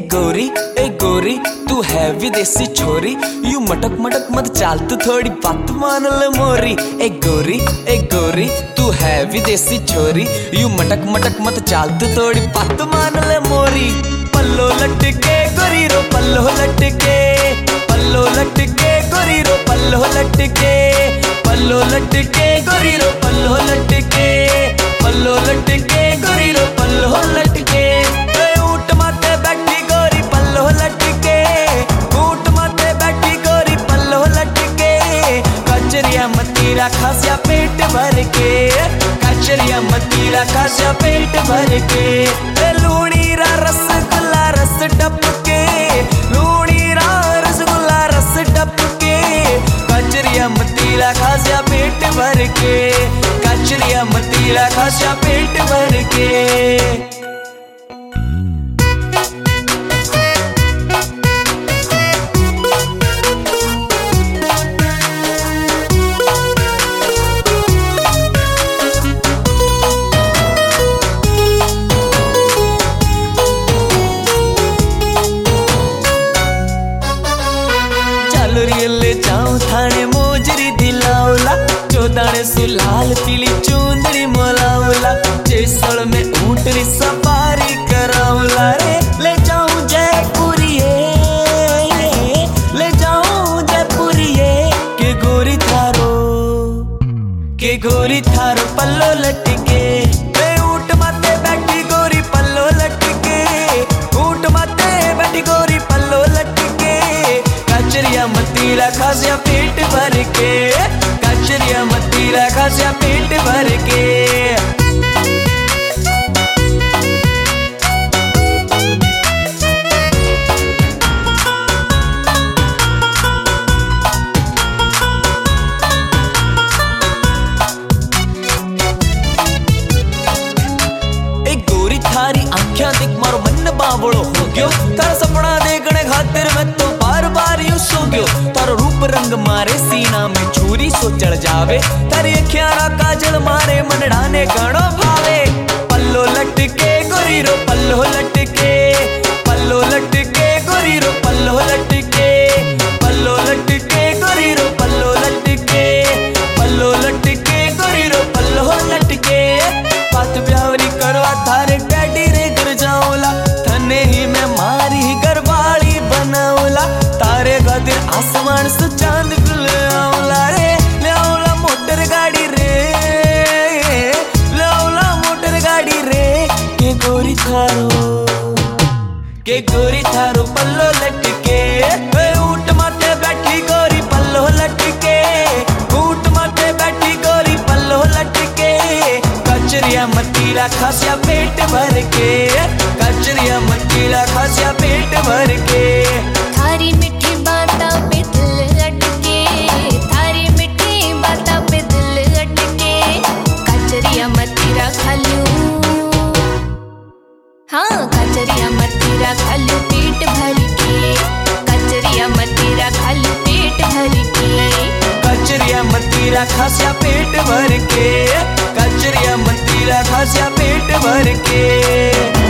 ए गोरी तू है विदेशी छोरी, यू मटक मटक मत चाल तू थोड़ी बात मान ले मोरी। ए गोरी तू है विदेशी छोरी, यू मटक मटक मत चाल तू थोड़ी बात मान ले मोरी। पल्लो लटके गोरी रो पल्लो लटके, पल्लो लटके गोरी रो पल्लो लटके, पल्लो लटके गोरी रो पल्लो लटके, पल्लो लटके गोरी रो पल्लो लटके। ऊंट माथे बैठी गोरी पल्लो लटके, ऊंट माथे बैठी गोरी पल्लो लटके। कचरिया मतीरा खासिया पेट भर के, कचरिया मतीरा खासिया पेट भर के। लूणी रा रसगुल्ला रस टपके, लूणी रा रसगुल्ला रस टपके। कचरिया मतीरा खासिया पेट भर के, कचरिया मतीरा खासिया पेट भर के। ले जाऊं थाने मोजरी दिलावला, चौदाने सुलाल पीली चुंदड़ी मोलावला। जैसड़ में ऊंटनी सवारी करावला रे। ले जाऊं जयपुरिये, ले जाऊं जयपुरिये। के गोरी थारो पल्लो लटके, ऊंट माथे बैठी गोरी पल्लो लटके, ऊंट माथे बैठी गोरी पल्लो लटके। कचरिया मतीरा खासिया पेट भर के, कचरिया मतीरा खासिया पेट भर के। एक गोरी थारी आँखें देख मारो मन बावड़ो हो गयो। तारा सपना देखने खातिर मैं तो बार बार यूं सो गयो। तारो रूप रंग मारे सीना में छुरी सो चढ़ जावे, तारी अखियारा काजल मारे मनडाने गणो भावे। पल्लो लटके गोरी रो पल्लो लटके, पल्लो लटके गोरी रो पल्लो लटके, पल्लो लटके गोरी रो पल्लो लटके, पल्लो लटके गोरी रो पल्लो लटके। बात ब्यावरी करवा थारे डैडी रे घर जाओला, थने ही मैं मारी घरवाली बनाओला। तारे खातिर आसमान से चांद ले आओला रे, ले आओला मोटर गाड़ी रे, ले आओला मोटर गाड़ी रे। के गोरी थारो पल्लो लटके, ऊंट माथे बैठी गोरी पल्लो लटके, ऊंट माथे बैठी गोरी पल्लो लटके। कचरिया मतीरा खासिया पेट भर के, कचरिया मतीरा खासिया पेट भर के। थारी मीठी बातों पे दिल अटके, थारी मीठी बातों पे दिल अटके। कचरिया मतीरा खालू, हाँ कचरिया मतीरा खालू पेट भर के, कचरिया मतीरा खालू पेट भर के। कचरिया मतीरा खासिया पेट भर के, कचरिया मतीरा खासिया पेट भर के।